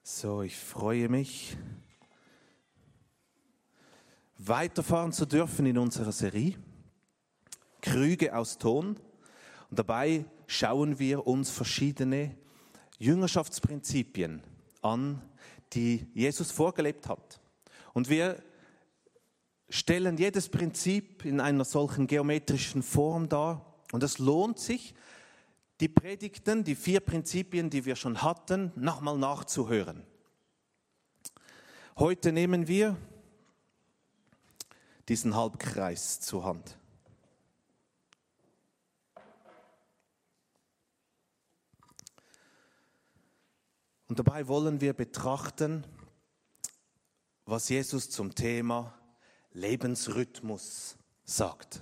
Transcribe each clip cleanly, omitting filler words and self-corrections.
So, ich freue mich, weiterfahren zu dürfen in unserer Serie Krüge aus Ton. Und dabei schauen wir uns verschiedene Jüngerschaftsprinzipien an, die Jesus vorgelebt hat. Und wir stellen jedes Prinzip in einer solchen geometrischen Form dar. Und es lohnt sich, die Predigten, die 4 Prinzipien, die wir schon hatten, nochmal nachzuhören. Heute nehmen wir diesen Halbkreis zur Hand. Und dabei wollen wir betrachten, was Jesus zum Thema Lebensrhythmus sagt.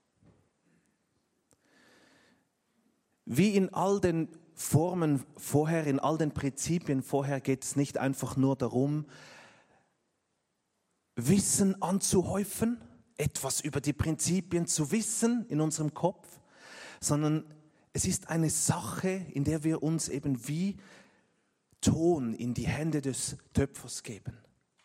Wie in all den Formen vorher, in all den Prinzipien vorher, geht es nicht einfach nur darum, Wissen anzuhäufen, etwas über die Prinzipien zu wissen in unserem Kopf, sondern es ist eine Sache, in der wir uns eben wie Ton in die Hände des Töpfers geben.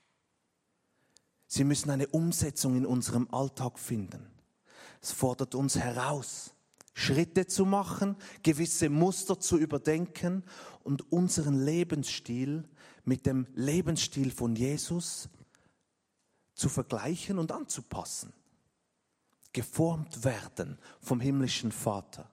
Sie müssen eine Umsetzung in unserem Alltag finden. Es fordert uns heraus, Schritte zu machen, gewisse Muster zu überdenken und unseren Lebensstil mit dem Lebensstil von Jesus zu vergleichen und anzupassen. Geformt werden vom himmlischen Vater.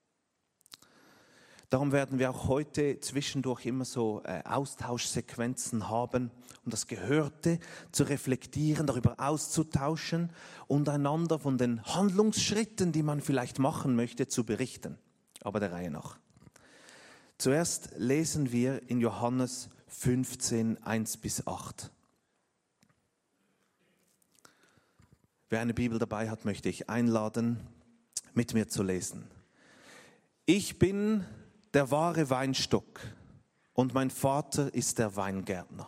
Darum werden wir auch heute zwischendurch immer so Austauschsequenzen haben, um das Gehörte zu reflektieren, darüber auszutauschen und einander von den Handlungsschritten, die man vielleicht machen möchte, zu berichten. Aber der Reihe nach. Zuerst lesen wir in Johannes 15, 1-8. Wer eine Bibel dabei hat, möchte ich einladen, mit mir zu lesen. Ich bin der wahre Weinstock und mein Vater ist der Weingärtner.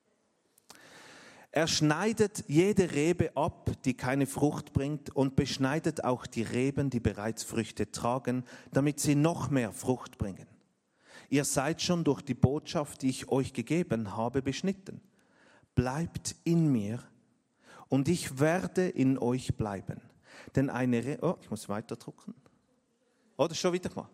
Er schneidet jede Rebe ab, die keine Frucht bringt, und beschneidet auch die Reben, die bereits Früchte tragen, damit sie noch mehr Frucht bringen. Ihr seid schon durch die Botschaft, die ich euch gegeben habe, beschnitten. Bleibt in mir und ich werde in euch bleiben. Denn eine Rebe, ich muss weiterdrucken. Oder schon wieder mal.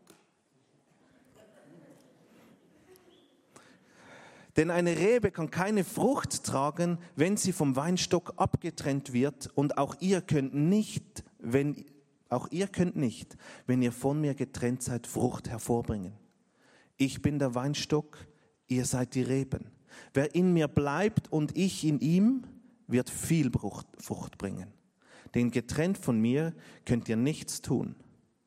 Denn eine Rebe kann keine Frucht tragen, wenn sie vom Weinstock abgetrennt wird, und auch ihr könnt nicht, wenn ihr von mir getrennt seid, Frucht hervorbringen. Ich bin der Weinstock, ihr seid die Reben. Wer in mir bleibt und ich in ihm, wird viel Frucht bringen. Denn getrennt von mir könnt ihr nichts tun.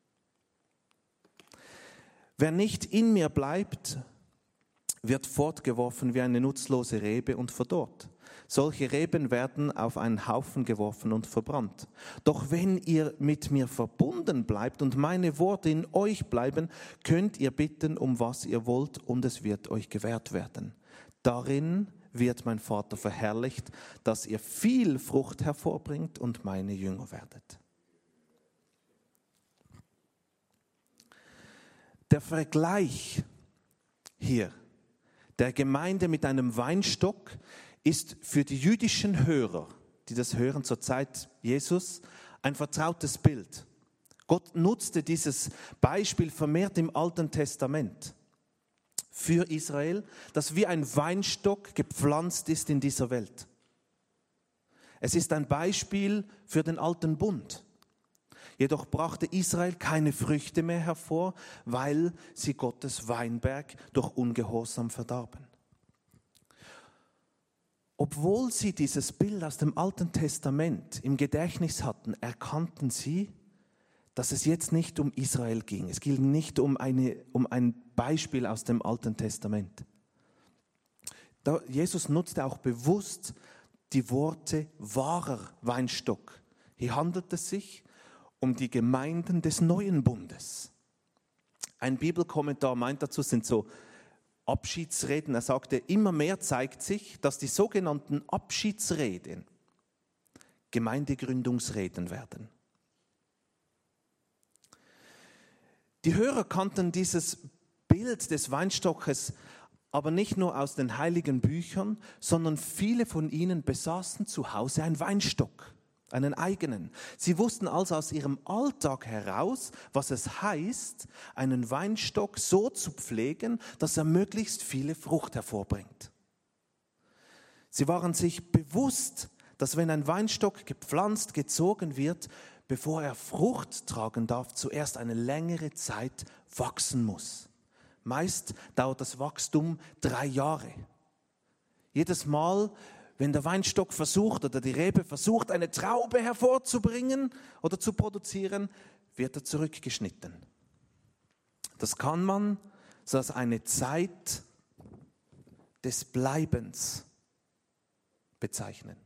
Wer nicht in mir bleibt, wird fortgeworfen wie eine nutzlose Rebe und verdorrt. Solche Reben werden auf einen Haufen geworfen und verbrannt. Doch wenn ihr mit mir verbunden bleibt und meine Worte in euch bleiben, könnt ihr bitten, um was ihr wollt, und es wird euch gewährt werden. Darin wird mein Vater verherrlicht, dass ihr viel Frucht hervorbringt und meine Jünger werdet. Der Vergleich hier der Gemeinde mit einem Weinstock ist für die jüdischen Hörer, die das hören zur Zeit Jesus, ein vertrautes Bild. Gott nutzte dieses Beispiel vermehrt im Alten Testament für Israel, das wie ein Weinstock gepflanzt ist in dieser Welt. Es ist ein Beispiel für den alten Bund. Jedoch brachte Israel keine Früchte mehr hervor, weil sie Gottes Weinberg durch Ungehorsam verdarben. Obwohl sie dieses Bild aus dem Alten Testament im Gedächtnis hatten, erkannten sie, dass es jetzt nicht um Israel ging. Es ging nicht um ein Beispiel aus dem Alten Testament. Jesus nutzte auch bewusst die Worte wahrer Weinstock. Hier handelt es sich um die Gemeinden des neuen Bundes. Ein Bibelkommentar meint dazu, sind so Abschiedsreden. Er sagte, immer mehr zeigt sich, dass die sogenannten Abschiedsreden Gemeindegründungsreden werden. Die Hörer kannten dieses Bild des Weinstockes aber nicht nur aus den heiligen Büchern, sondern viele von ihnen besaßen zu Hause einen Weinstock, einen eigenen. Sie wussten also aus ihrem Alltag heraus, was es heißt, einen Weinstock so zu pflegen, dass er möglichst viele Frucht hervorbringt. Sie waren sich bewusst, dass wenn ein Weinstock gepflanzt, gezogen wird, bevor er Frucht tragen darf, zuerst eine längere Zeit wachsen muss. Meist dauert das Wachstum 3 Jahre. Jedes Mal, wenn der Weinstock versucht oder die Rebe versucht, eine Traube hervorzubringen oder zu produzieren, wird er zurückgeschnitten. Das kann man so als eine Zeit des Bleibens bezeichnen.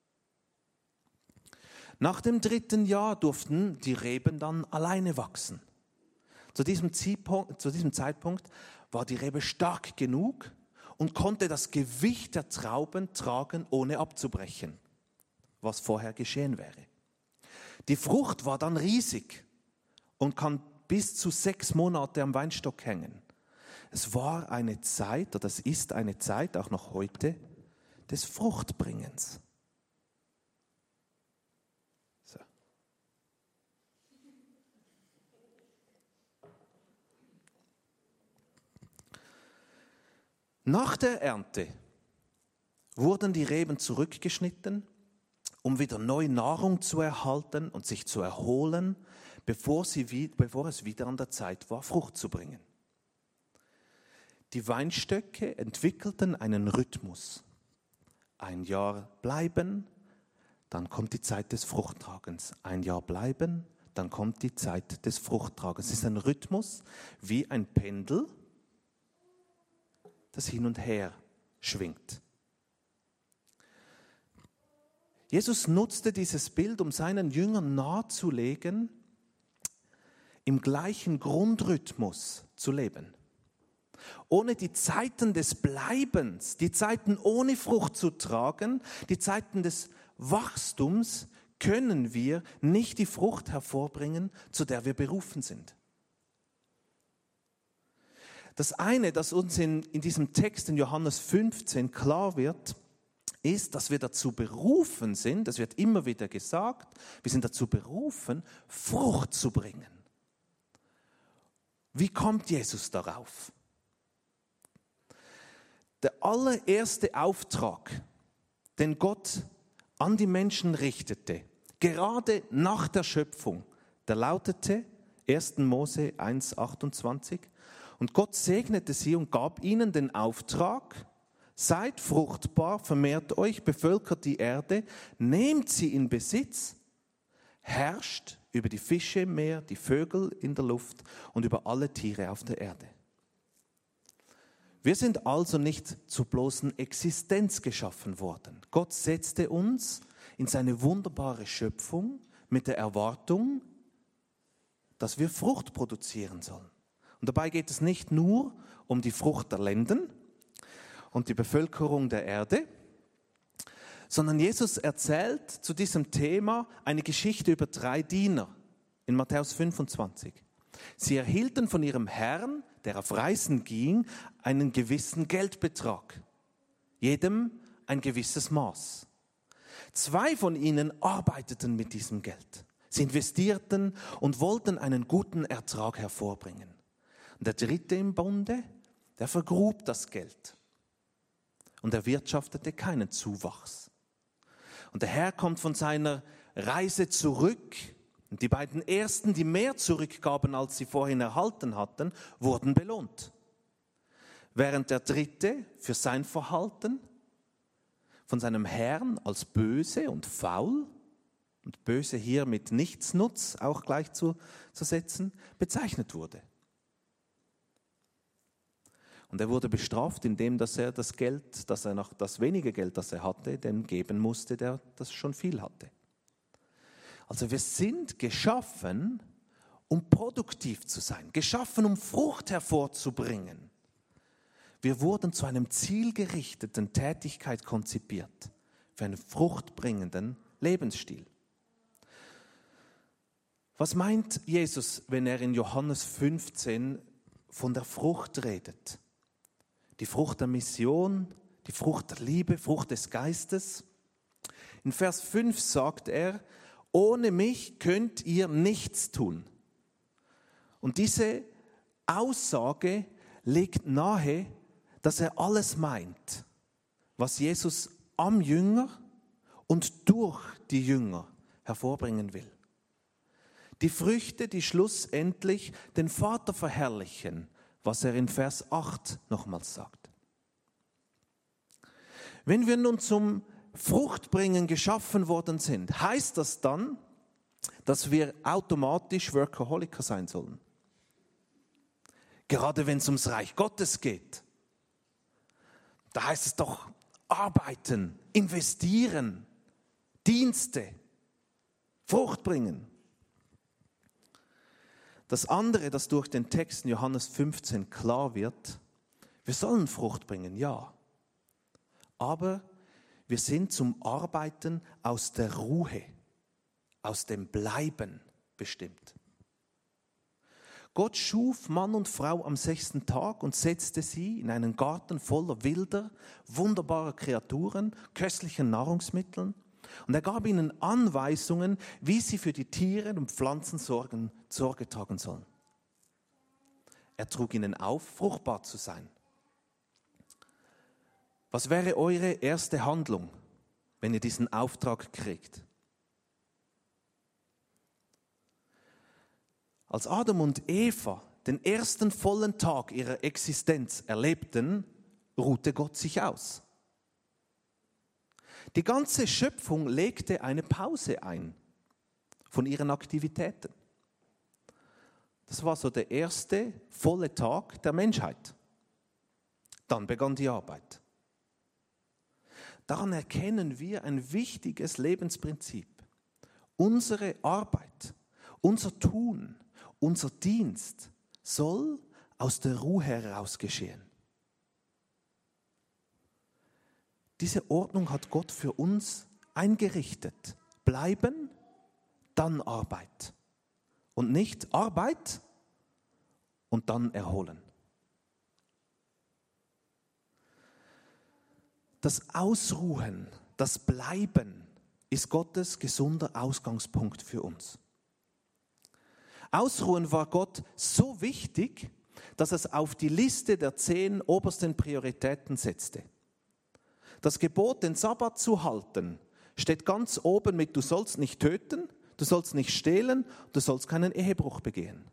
Nach dem 3. Jahr durften die Reben dann alleine wachsen. Zu diesem Zeitpunkt war die Rebe stark genug und konnte das Gewicht der Trauben tragen, ohne abzubrechen, was vorher geschehen wäre. Die Frucht war dann riesig und kann bis zu 6 Monate am Weinstock hängen. Es war eine Zeit, oder es ist eine Zeit, auch noch heute, des Fruchtbringens. So. Nach der Ernte wurden die Reben zurückgeschnitten, um wieder neue Nahrung zu erhalten und sich zu erholen, bevor es wieder an der Zeit war, Frucht zu bringen. Die Weinstöcke entwickelten einen Rhythmus. 1 Jahr bleiben, dann kommt die Zeit des Fruchttragens. 1 Jahr bleiben, dann kommt die Zeit des Fruchttragens. Es ist ein Rhythmus wie ein Pendel, das hin und her schwingt. Jesus nutzte dieses Bild, um seinen Jüngern nahezulegen, im gleichen Grundrhythmus zu leben. Ohne die Zeiten des Bleibens, die Zeiten ohne Frucht zu tragen, die Zeiten des Wachstums, können wir nicht die Frucht hervorbringen, zu der wir berufen sind. Das eine, das uns in diesem Text in Johannes 15 klar wird, ist, dass wir dazu berufen sind, das wird immer wieder gesagt, wir sind dazu berufen, Frucht zu bringen. Wie kommt Jesus darauf? Der allererste Auftrag, den Gott an die Menschen richtete, gerade nach der Schöpfung, der lautete 1. Mose 1,28, und Gott segnete sie und gab ihnen den Auftrag: Seid fruchtbar, vermehrt euch, bevölkert die Erde, nehmt sie in Besitz, herrscht über die Fische im Meer, die Vögel in der Luft und über alle Tiere auf der Erde. Wir sind also nicht zur bloßen Existenz geschaffen worden. Gott setzte uns in seine wunderbare Schöpfung mit der Erwartung, dass wir Frucht produzieren sollen. Und dabei geht es nicht nur um die Frucht der Lenden und die Bevölkerung der Erde, sondern Jesus erzählt zu diesem Thema eine Geschichte über 3 Diener in Matthäus 25. Sie erhielten von ihrem Herrn, der auf Reisen ging, einen gewissen Geldbetrag, jedem ein gewisses Maß. 2 von ihnen arbeiteten mit diesem Geld. Sie investierten und wollten einen guten Ertrag hervorbringen. Und der 3. im Bunde, der vergrub das Geld und erwirtschaftete keinen Zuwachs. Und der Herr kommt von seiner Reise zurück und die beiden Ersten, die mehr zurückgaben, als sie vorhin erhalten hatten, wurden belohnt. Während der 3. für sein Verhalten von seinem Herrn als böse und faul, und böse hier mit Nichtsnutz auch gleich zu setzen, bezeichnet wurde. Und er wurde bestraft, indem dass er das wenige Geld, das er hatte, dem geben musste, der das schon viel hatte. Also wir sind geschaffen, um produktiv zu sein, geschaffen, um Frucht hervorzubringen. Wir wurden zu einem zielgerichteten Tätigkeit konzipiert, für einen fruchtbringenden Lebensstil. Was meint Jesus, wenn er in Johannes 15 von der Frucht redet? die Frucht der Mission, die Frucht der Liebe, Frucht des Geistes. In Vers 5 sagt er, ohne mich könnt ihr nichts tun. Und diese Aussage legt nahe, dass er alles meint, was Jesus am Jünger und durch die Jünger hervorbringen will. Die Früchte, die schlussendlich den Vater verherrlichen, was er in Vers 8 nochmals sagt. Wenn wir nun zum Fruchtbringen geschaffen worden sind, heißt das dann, dass wir automatisch Workaholiker sein sollen? Gerade wenn es ums Reich Gottes geht, da heißt es doch arbeiten, investieren, Dienste, Frucht bringen. Das andere, das durch den Text in Johannes 15 klar wird, wir sollen Frucht bringen, ja. Aber wir sind zum Arbeiten aus der Ruhe, aus dem Bleiben bestimmt. Gott schuf Mann und Frau am 6. Tag und setzte sie in einen Garten voller wilder, wunderbarer Kreaturen, köstlichen Nahrungsmitteln. Und er gab ihnen Anweisungen, wie sie für die Tiere und Pflanzen Sorge tragen sollen. Er trug ihnen auf, fruchtbar zu sein. Was wäre eure erste Handlung, wenn ihr diesen Auftrag kriegt? Als Adam und Eva den ersten vollen Tag ihrer Existenz erlebten, ruhte Gott sich aus. Die ganze Schöpfung legte eine Pause ein von ihren Aktivitäten. Das war so der erste volle Tag der Menschheit. Dann begann die Arbeit. Daran erkennen wir ein wichtiges Lebensprinzip. Unsere Arbeit, unser Tun, unser Dienst soll aus der Ruhe heraus geschehen. Diese Ordnung hat Gott für uns eingerichtet. Bleiben, dann Arbeit. Und nicht Arbeit und dann erholen. Das Ausruhen, das Bleiben ist Gottes gesunder Ausgangspunkt für uns. Ausruhen war Gott so wichtig, dass er es auf die Liste der 10 obersten Prioritäten setzte. Das Gebot, den Sabbat zu halten, steht ganz oben mit: Du sollst nicht töten, du sollst nicht stehlen, du sollst keinen Ehebruch begehen.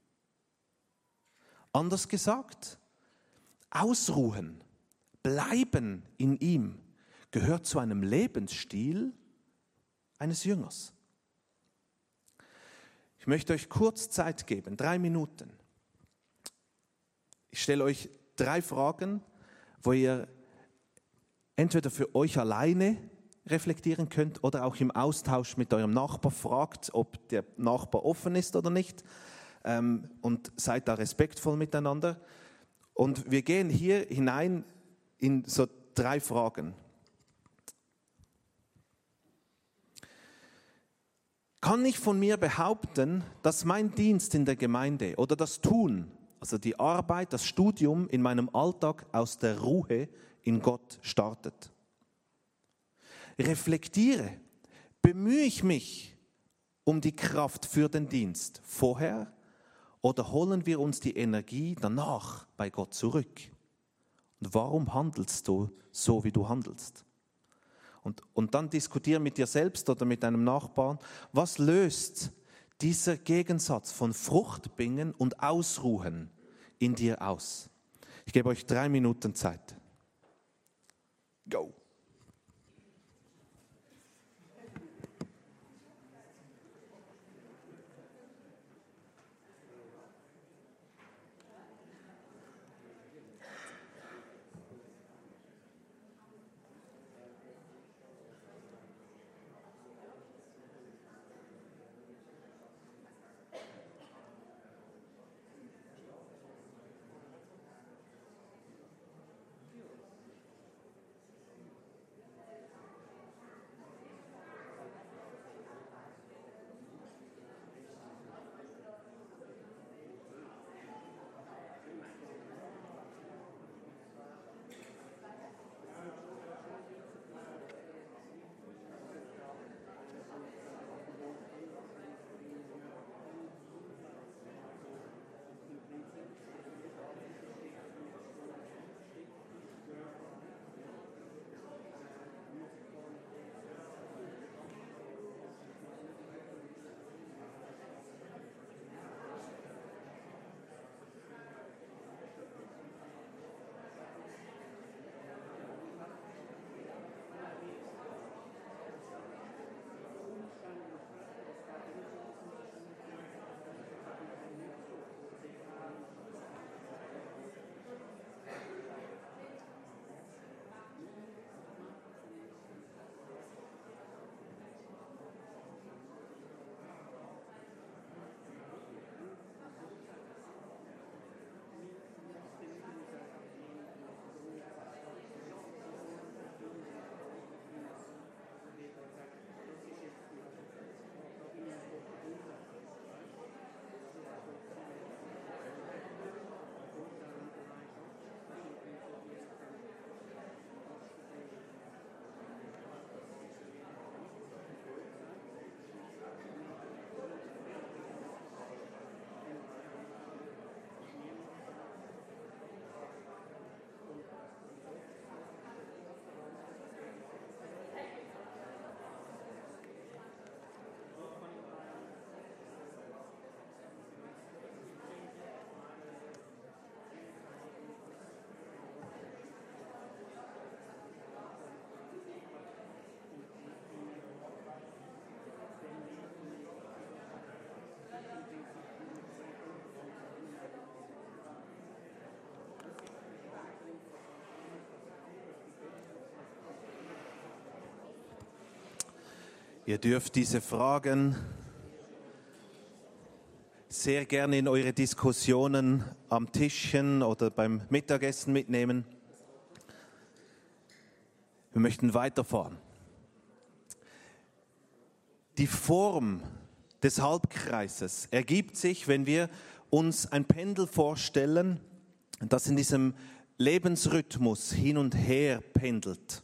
Anders gesagt, ausruhen, bleiben in ihm gehört zu einem Lebensstil eines Jüngers. Ich möchte euch kurz Zeit geben, 3 Minuten. Ich stelle euch 3 Fragen, wo ihr entweder für euch alleine reflektieren könnt oder auch im Austausch mit eurem Nachbar fragt, ob der Nachbar offen ist oder nicht, und seid da respektvoll miteinander. Und wir gehen hier hinein in so 3 Fragen. Kann ich von mir behaupten, dass mein Dienst in der Gemeinde oder das Tun, also die Arbeit, das Studium in meinem Alltag aus der Ruhe in Gott startet? Reflektiere, bemühe ich mich um die Kraft für den Dienst vorher oder holen wir uns die Energie danach bei Gott zurück? Und warum handelst du so, wie du handelst? Und dann diskutiere mit dir selbst oder mit deinem Nachbarn, was löst dieser Gegensatz von Fruchtbringen und Ausruhen in dir aus? Ich gebe euch 3 Minuten Zeit. Go! Ihr dürft diese Fragen sehr gerne in eure Diskussionen am Tischchen oder beim Mittagessen mitnehmen. Wir möchten weiterfahren. Die Form des Halbkreises ergibt sich, wenn wir uns ein Pendel vorstellen, das in diesem Lebensrhythmus hin und her pendelt.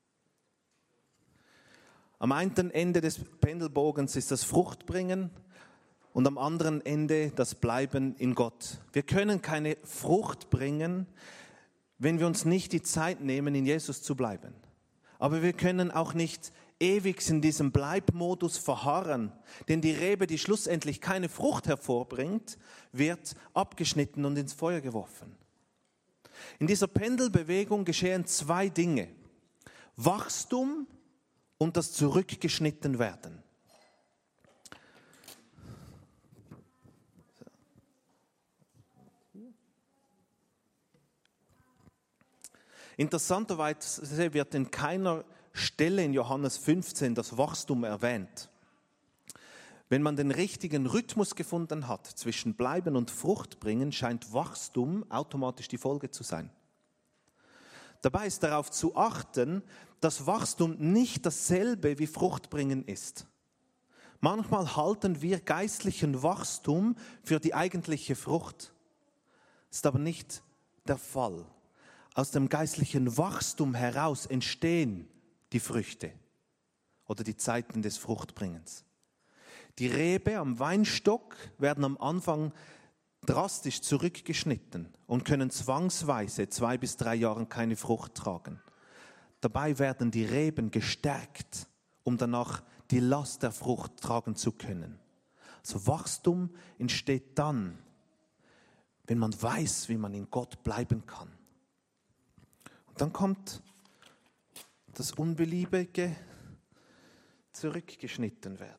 Am einen Ende des Pendelbogens ist das Fruchtbringen und am anderen Ende das Bleiben in Gott. Wir können keine Frucht bringen, wenn wir uns nicht die Zeit nehmen, in Jesus zu bleiben. Aber wir können auch nicht ewig in diesem Bleibmodus verharren, denn die Rebe, die schlussendlich keine Frucht hervorbringt, wird abgeschnitten und ins Feuer geworfen. In dieser Pendelbewegung geschehen zwei Dinge: Wachstum und das Zurückgeschnittenwerden. Interessanterweise wird in keiner Stelle in Johannes 15 das Wachstum erwähnt. Wenn man den richtigen Rhythmus gefunden hat zwischen Bleiben und Fruchtbringen, scheint Wachstum automatisch die Folge zu sein. Dabei ist darauf zu achten, dass Wachstum nicht dasselbe wie Fruchtbringen ist. Manchmal halten wir geistlichen Wachstum für die eigentliche Frucht. Das ist aber nicht der Fall. Aus dem geistlichen Wachstum heraus entstehen die Früchte oder die Zeiten des Fruchtbringens. Die Rebe am Weinstock werden am Anfang drastisch zurückgeschnitten und können zwangsweise 2 bis 3 Jahre keine Frucht tragen. Dabei werden die Reben gestärkt, um danach die Last der Frucht tragen zu können. Also Wachstum entsteht dann, wenn man weiß, wie man in Gott bleiben kann. Und dann kommt das Unbeliebige, zurückgeschnitten werden.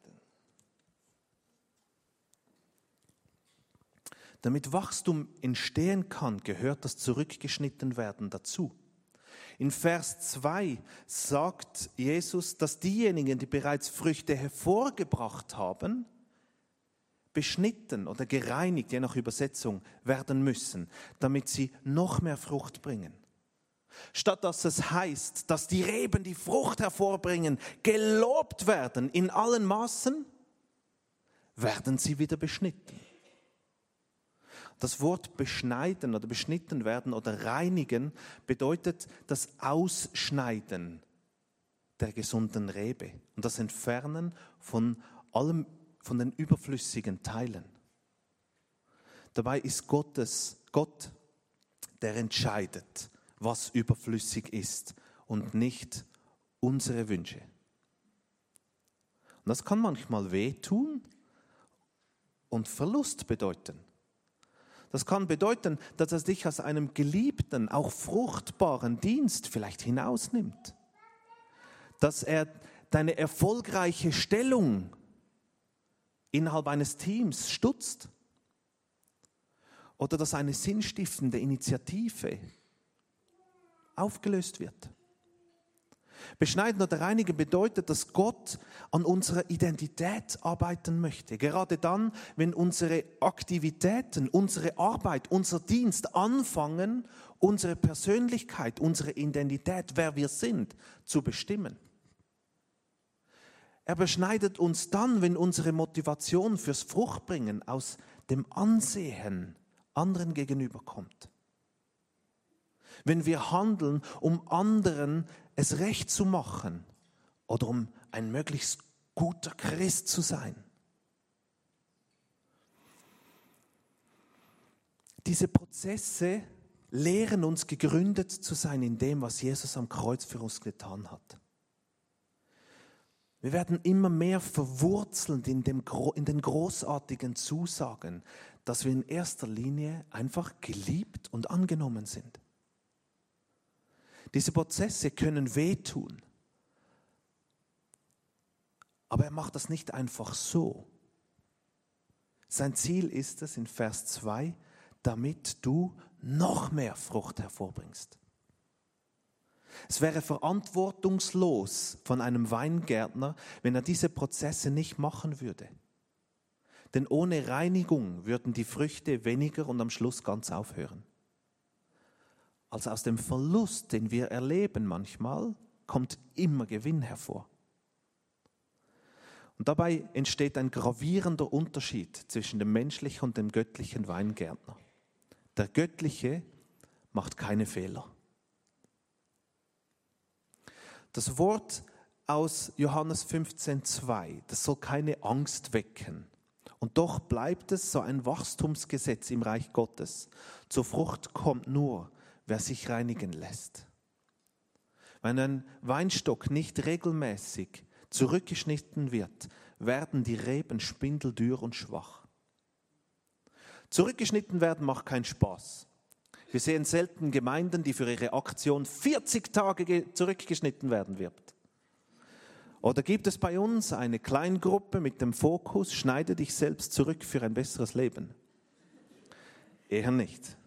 Damit Wachstum entstehen kann, gehört das Zurückgeschnittenwerden dazu. In Vers 2 sagt Jesus, dass diejenigen, die bereits Früchte hervorgebracht haben, beschnitten oder gereinigt, je nach Übersetzung, werden müssen, damit sie noch mehr Frucht bringen. Statt dass es heißt, dass die Reben, die Frucht hervorbringen, gelobt werden in allen Maßen, werden sie wieder beschnitten. Das Wort beschneiden oder beschnitten werden oder reinigen bedeutet das Ausschneiden der gesunden Rebe und das Entfernen von allem, von den überflüssigen Teilen. Dabei ist Gott, der entscheidet, was überflüssig ist und nicht unsere Wünsche. Und das kann manchmal wehtun und Verlust bedeuten. Das kann bedeuten, dass er dich aus einem geliebten, auch fruchtbaren Dienst vielleicht hinausnimmt. Dass er deine erfolgreiche Stellung innerhalb eines Teams stutzt. Oder dass eine sinnstiftende Initiative aufgelöst wird. Beschneiden oder reinigen bedeutet, dass Gott an unserer Identität arbeiten möchte. Gerade dann, wenn unsere Aktivitäten, unsere Arbeit, unser Dienst anfangen, unsere Persönlichkeit, unsere Identität, wer wir sind, zu bestimmen. Er beschneidet uns dann, wenn unsere Motivation fürs Fruchtbringen aus dem Ansehen anderen gegenüber kommt. Wenn wir handeln, um anderen es recht zu machen oder um ein möglichst guter Christ zu sein. Diese Prozesse lehren uns, gegründet zu sein in dem, was Jesus am Kreuz für uns getan hat. Wir werden immer mehr verwurzelt in den großartigen Zusagen, dass wir in erster Linie einfach geliebt und angenommen sind. Diese Prozesse können wehtun. Aber er macht das nicht einfach so. Sein Ziel ist es in Vers 2, damit du noch mehr Frucht hervorbringst. Es wäre verantwortungslos von einem Weingärtner, wenn er diese Prozesse nicht machen würde. Denn ohne Reinigung würden die Früchte weniger und am Schluss ganz aufhören. Also aus dem Verlust, den wir erleben manchmal, kommt immer Gewinn hervor. Und dabei entsteht ein gravierender Unterschied zwischen dem menschlichen und dem göttlichen Weingärtner. Der Göttliche macht keine Fehler. Das Wort aus Johannes 15,2, das soll keine Angst wecken. Und doch bleibt es so ein Wachstumsgesetz im Reich Gottes. Zur Frucht kommt nur, wer sich reinigen lässt. Wenn ein Weinstock nicht regelmäßig zurückgeschnitten wird, werden die Reben spindeldürr und schwach. Zurückgeschnitten werden macht keinen Spaß. Wir sehen selten Gemeinden, die für ihre Aktion 40 Tage zurückgeschnitten werden wird. Oder gibt es bei uns eine Kleingruppe mit dem Fokus, schneide dich selbst zurück für ein besseres Leben? Eher nicht.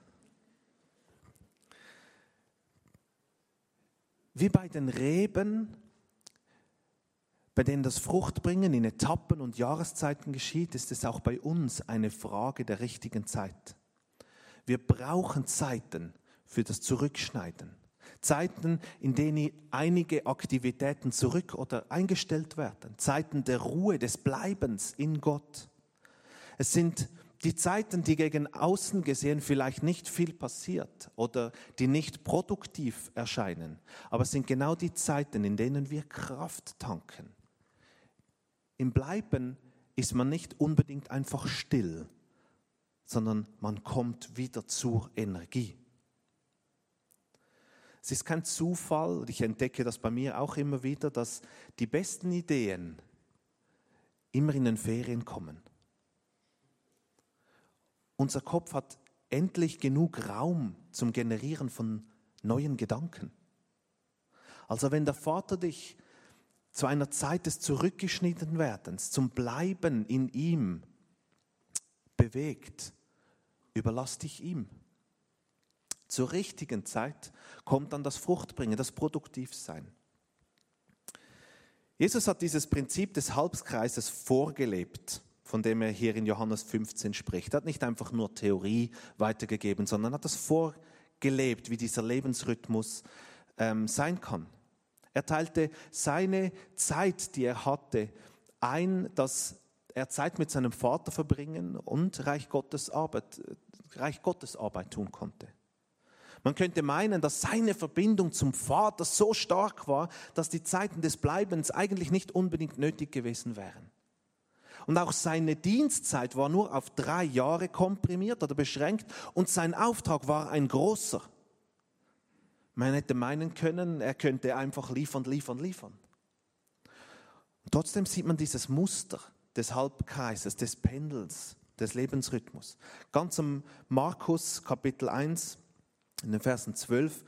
Wie bei den Reben, bei denen das Fruchtbringen in Etappen und Jahreszeiten geschieht, ist es auch bei uns eine Frage der richtigen Zeit. Wir brauchen Zeiten für das Zurückschneiden. Zeiten, in denen einige Aktivitäten zurück oder eingestellt werden. Zeiten der Ruhe, des Bleibens in Gott. Es sind die Zeiten, die gegen außen gesehen vielleicht nicht viel passiert oder die nicht produktiv erscheinen. Aber es sind genau die Zeiten, in denen wir Kraft tanken. Im Bleiben ist man nicht unbedingt einfach still, sondern man kommt wieder zur Energie. Es ist kein Zufall, und ich entdecke das bei mir auch immer wieder, dass die besten Ideen immer in den Ferien kommen. Unser Kopf hat endlich genug Raum zum Generieren von neuen Gedanken. Also wenn der Vater dich zu einer Zeit des Zurückgeschnittenwerdens, zum Bleiben in ihm bewegt, überlass dich ihm. Zur richtigen Zeit kommt dann das Fruchtbringen, das Produktivsein. Jesus hat dieses Prinzip des Halbkreises vorgelebt, von dem er hier in Johannes 15 spricht. Er hat nicht einfach nur Theorie weitergegeben, sondern hat das vorgelebt, wie dieser Lebensrhythmus sein kann. Er teilte seine Zeit, die er hatte, ein, dass er Zeit mit seinem Vater verbringen und Reich Gottes Arbeit tun konnte. Man könnte meinen, dass seine Verbindung zum Vater so stark war, dass die Zeiten des Bleibens eigentlich nicht unbedingt nötig gewesen wären. Und auch seine Dienstzeit war nur auf 3 Jahre komprimiert oder beschränkt und sein Auftrag war ein großer. Man hätte meinen können, er könnte einfach liefern. Und trotzdem sieht man dieses Muster des Halbkreises, des Pendels, des Lebensrhythmus. Ganz am Markus Kapitel 1, in den Versen 12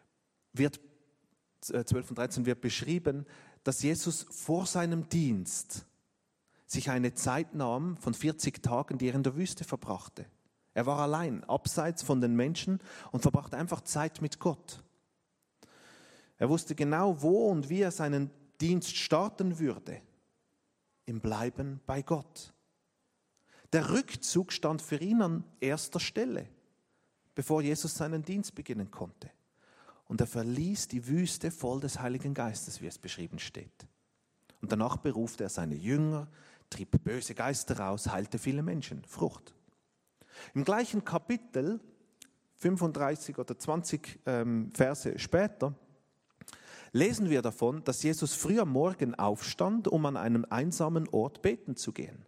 und 13 wird beschrieben, dass Jesus vor seinem Dienst sich eine Zeit nahm von 40 Tagen, die er in der Wüste verbrachte. Er war allein, abseits von den Menschen und verbrachte einfach Zeit mit Gott. Er wusste genau, wo und wie er seinen Dienst starten würde. Im Bleiben bei Gott. Der Rückzug stand für ihn an erster Stelle, bevor Jesus seinen Dienst beginnen konnte. Und er verließ die Wüste voll des Heiligen Geistes, wie es beschrieben steht. Und danach berufte er seine Jünger, trieb böse Geister aus, heilte viele Menschen. Frucht. Im gleichen Kapitel, 35 oder 20 Verse später, lesen wir davon, dass Jesus früh am Morgen aufstand, um an einem einsamen Ort beten zu gehen.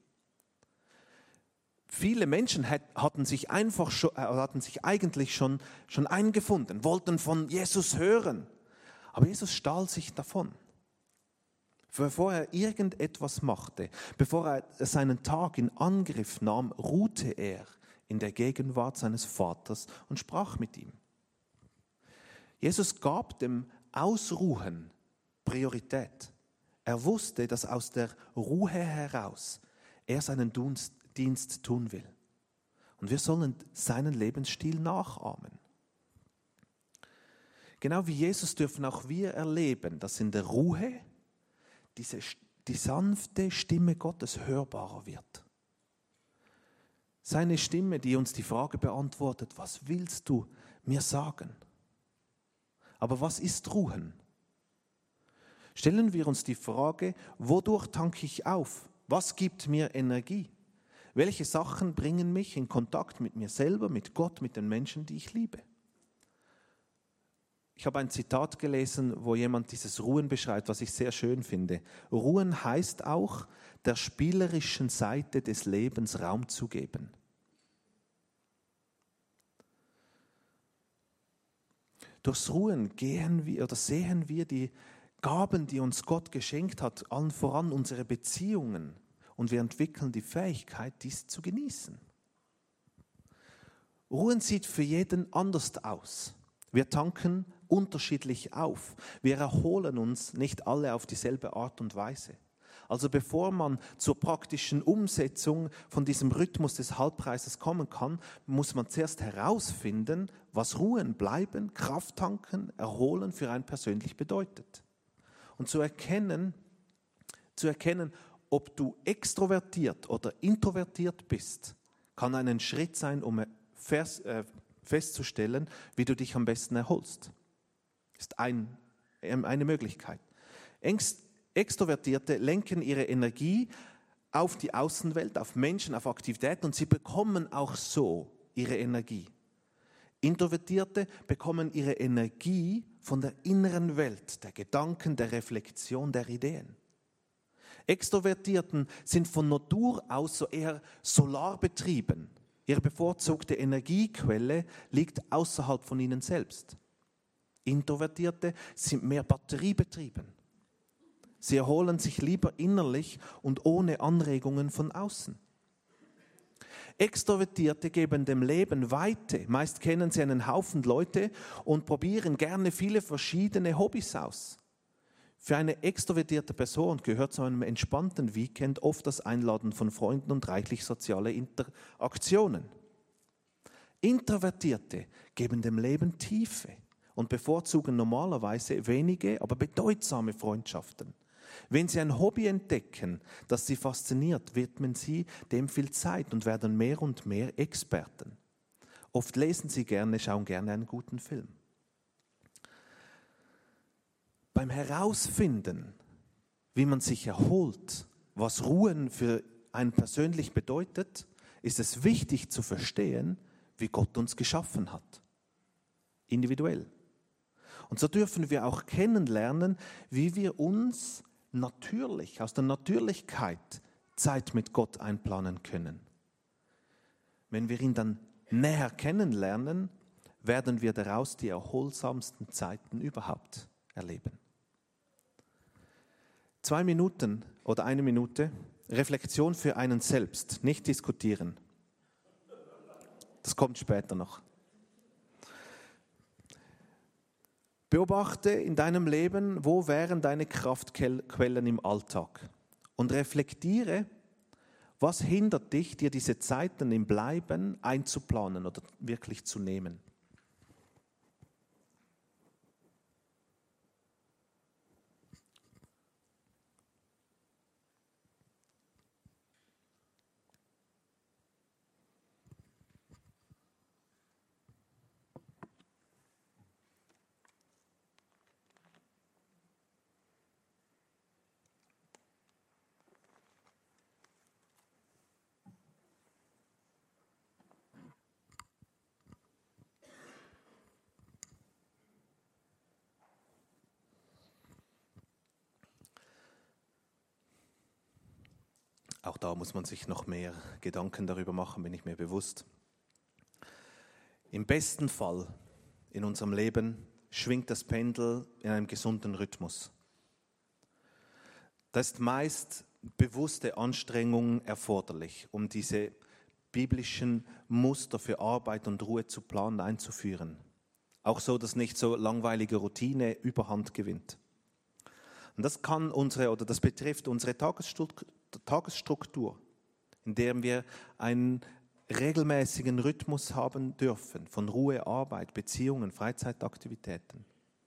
Viele Menschen hatten sich eigentlich schon eingefunden, wollten von Jesus hören. Aber Jesus stahl sich davon. Bevor er irgendetwas machte, bevor er seinen Tag in Angriff nahm, ruhte er in der Gegenwart seines Vaters und sprach mit ihm. Jesus gab dem Ausruhen Priorität. Er wusste, dass aus der Ruhe heraus er seinen Dienst tun will. Und wir sollen seinen Lebensstil nachahmen. Genau wie Jesus dürfen auch wir erleben, dass in der Ruhe die sanfte Stimme Gottes hörbarer wird. Seine Stimme, die uns die Frage beantwortet, was willst du mir sagen? Aber was ist Ruhen? Stellen wir uns die Frage, wodurch tanke ich auf? Was gibt mir Energie? Welche Sachen bringen mich in Kontakt mit mir selber, mit Gott, mit den Menschen, die ich liebe? Ich habe ein Zitat gelesen, wo jemand dieses Ruhen beschreibt, was ich sehr schön finde. Ruhen heißt auch, der spielerischen Seite des Lebens Raum zu geben. Durchs Ruhen sehen wir die Gaben, die uns Gott geschenkt hat, allen voran unsere Beziehungen. Und wir entwickeln die Fähigkeit, dies zu genießen. Ruhen sieht für jeden anders aus. Wir tanken unterschiedlich auf. Wir erholen uns nicht alle auf dieselbe Art und Weise. Also bevor man zur praktischen Umsetzung von diesem Rhythmus des Halbpreises kommen kann, muss man zuerst herausfinden, was Ruhen, Bleiben, Kraft tanken, Erholen für einen persönlich bedeutet. Und zu erkennen, ob du extrovertiert oder introvertiert bist, kann ein Schritt sein, um festzustellen, wie du dich am besten erholst. Ist eine Möglichkeit. Extrovertierte lenken ihre Energie auf die Außenwelt, auf Menschen, auf Aktivitäten und sie bekommen auch so ihre Energie. Introvertierte bekommen ihre Energie von der inneren Welt, der Gedanken, der Reflexion, der Ideen. Extrovertierten sind von Natur aus so eher solarbetrieben. Ihre bevorzugte Energiequelle liegt außerhalb von ihnen selbst. Introvertierte sind mehr batteriebetrieben. Sie erholen sich lieber innerlich und ohne Anregungen von außen. Extrovertierte geben dem Leben Weite. Meist kennen sie einen Haufen Leute und probieren gerne viele verschiedene Hobbys aus. Für eine extrovertierte Person gehört zu einem entspannten Weekend oft das Einladen von Freunden und reichlich soziale Interaktionen. Introvertierte geben dem Leben Tiefe und bevorzugen normalerweise wenige, aber bedeutsame Freundschaften. Wenn sie ein Hobby entdecken, das sie fasziniert, widmen sie dem viel Zeit und werden mehr und mehr Experten. Oft lesen sie gerne, schauen gerne einen guten Film. Beim Herausfinden, wie man sich erholt, was Ruhen für einen persönlich bedeutet, ist es wichtig zu verstehen, wie Gott uns geschaffen hat. Individuell. Und so dürfen wir auch kennenlernen, wie wir uns natürlich, aus der Natürlichkeit Zeit mit Gott einplanen können. Wenn wir ihn dann näher kennenlernen, werden wir daraus die erholsamsten Zeiten überhaupt erleben. 2 Minuten oder 1 Minute Reflexion für einen selbst, nicht diskutieren. Das kommt später noch. Beobachte in deinem Leben, wo wären deine Kraftquellen im Alltag und reflektiere, was hindert dich, dir diese Zeiten im Bleiben einzuplanen oder wirklich zu nehmen. Auch da muss man sich noch mehr Gedanken darüber machen, bin ich mir bewusst. Im besten Fall in unserem Leben schwingt das Pendel in einem gesunden Rhythmus. Da ist meist bewusste Anstrengung erforderlich, um diese biblischen Muster für Arbeit und Ruhe zu planen, einzuführen. Auch so, dass nicht so langweilige Routine Überhand gewinnt. Und das betrifft unsere Tagesstruktur, in der wir einen regelmäßigen Rhythmus haben dürfen von Ruhe, Arbeit, Beziehungen, Freizeitaktivitäten.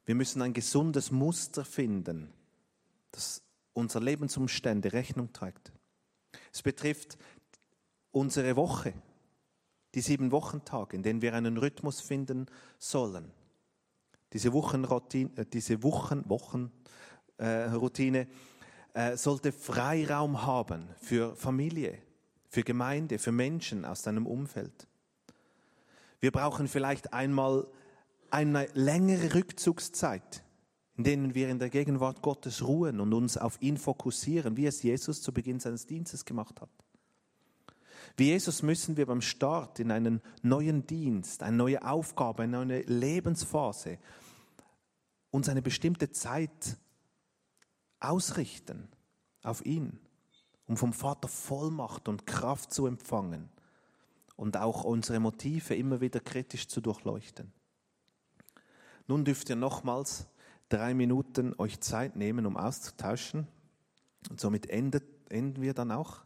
Wir müssen ein gesundes Muster finden, das unsere Lebensumstände Rechnung trägt. Es betrifft unsere Woche, die 7 Wochentage, in denen wir einen Rhythmus finden sollen. Diese Wochenroutine sollte Freiraum haben für Familie, für Gemeinde, für Menschen aus deinem Umfeld. Wir brauchen vielleicht einmal eine längere Rückzugszeit, in denen wir in der Gegenwart Gottes ruhen und uns auf ihn fokussieren, wie es Jesus zu Beginn seines Dienstes gemacht hat. Wie Jesus müssen wir beim Start in einen neuen Dienst, eine neue Aufgabe, eine neue Lebensphase uns eine bestimmte Zeit ausrichten auf ihn, um vom Vater Vollmacht und Kraft zu empfangen und auch unsere Motive immer wieder kritisch zu durchleuchten. Nun dürft ihr nochmals 3 Minuten euch Zeit nehmen, um auszutauschen. Und somit enden wir dann auch.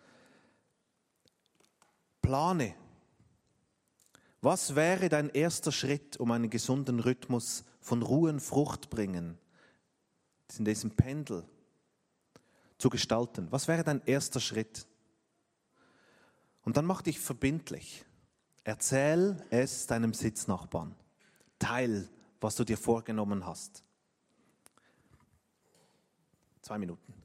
Plane. Was wäre dein erster Schritt, um einen gesunden Rhythmus von Ruhe und Frucht bringen, in diesem Pendel zu gestalten? Was wäre dein erster Schritt? Und dann mach dich verbindlich. Erzähl es deinem Sitznachbarn. Teil, was du dir vorgenommen hast. 2 Minuten.